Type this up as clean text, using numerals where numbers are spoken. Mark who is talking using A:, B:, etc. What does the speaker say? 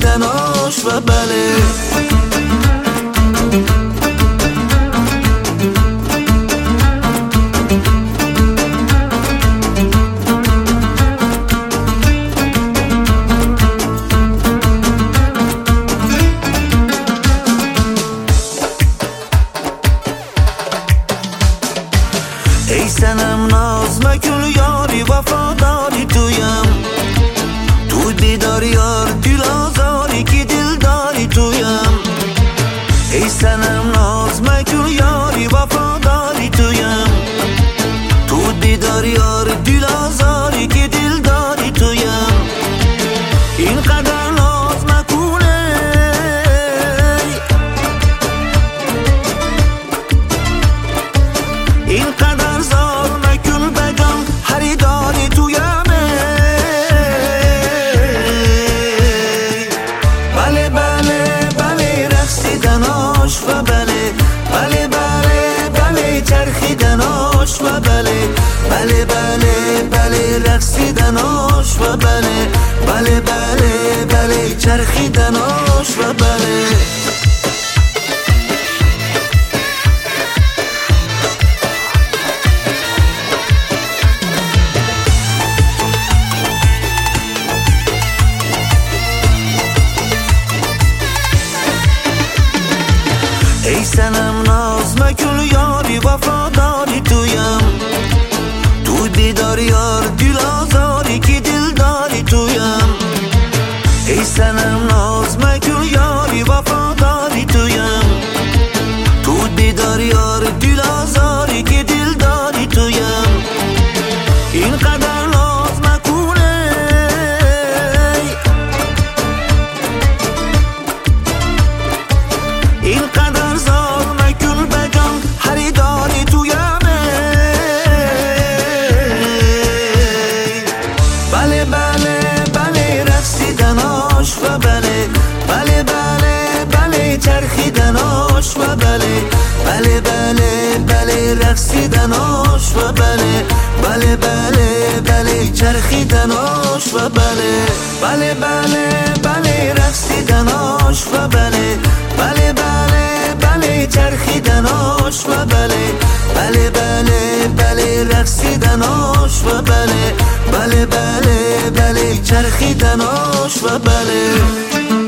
A: چرخیدناش و بله ای سنم ناز مکن یاری وفاداری تویم تو بیداری یار دل آزاری که دلداری تویم ای سنم ناز مکن یاری وفاداری تویم تو بیداری یار دل آزاری که دلداری تویم اینقدر ناز نکنه اینقدر زار نکن بگم خریداری تویم بله بله بله رقصیدناش و بله بله بله بله چرخیدناش و بله بله بله بله رقصیدناش و بله بله بله بله چرخیدناش و بله ای سنم ناز مکن یاری وفاداری تویم تو بیداری یار دل آزاری که دلداری تویم ای سنم ناز مکن یاری وفاداری تویم تو بیداری یار دل آزاری که دلداری تویم اینقدر ناز نکنه اینقدر زار نکن بگم خریداری تویم بله بله بله رقصیدناش و بله بله بله بله چرخیدناش و بله بله بله بله رقصیدناش و بله بله بله بله چرخیدناش و بله بله بله بله رقصیدناش و بله بله بله بله چرخیدناش و بله بله بله بله رقصیدناش و بله بله بله بله چرخیدناش و بله